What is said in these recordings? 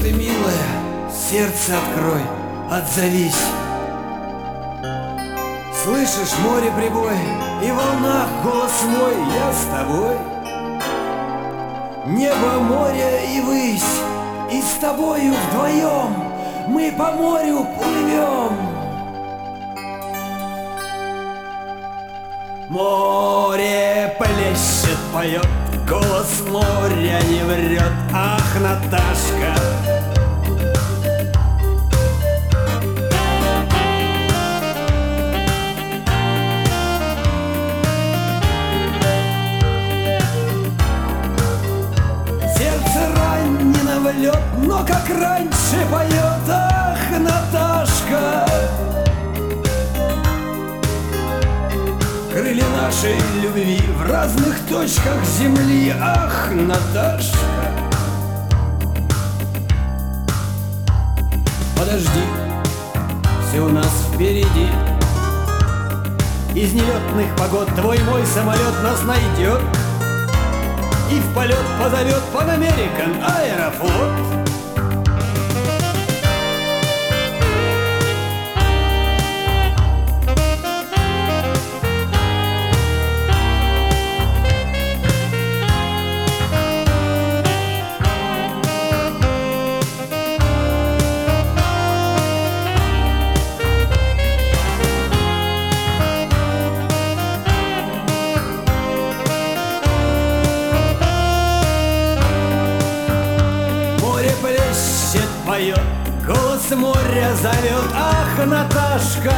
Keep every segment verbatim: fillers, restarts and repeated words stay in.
ты, милая, сердце открой, отзовись. Слышишь море прибой и в волнах голос мой, я с тобой. Небо, море и высь, и с тобою вдвоем мы по морю плывем. Море плещет, поет, голос моря не врет. Ах, Наташка! В лед, но как раньше поет, ах, Наташка. Крылья нашей любви в разных точках земли, ах, Наташка. Подожди, все у нас впереди. Из нелетных погод твой мой самолет нас найдет и в полет позовет Pan American Аэрофлот. Поет, голос моря зовет, ах, Наташка.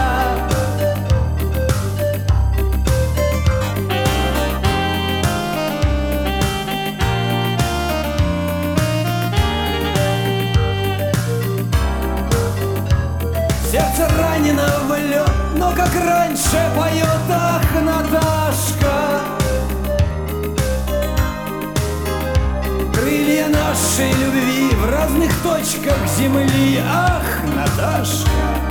Сердце ранено в лед, но как раньше поет, ах, Наташка. Крылья нашей любви в разных точках земли, ах, Наташка.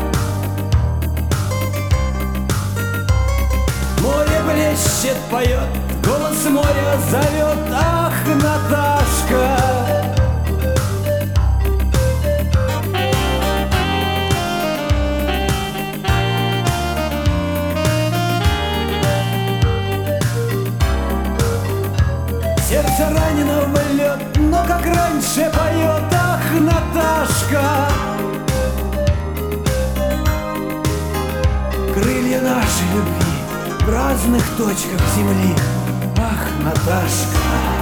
Море блещет, поет, голос моря зовет, ах, Наташка. Сердце ранено в лед, но как раньше поет, ах, Наташка. Крылья нашей любви в разных точках земли, ах, Наташка.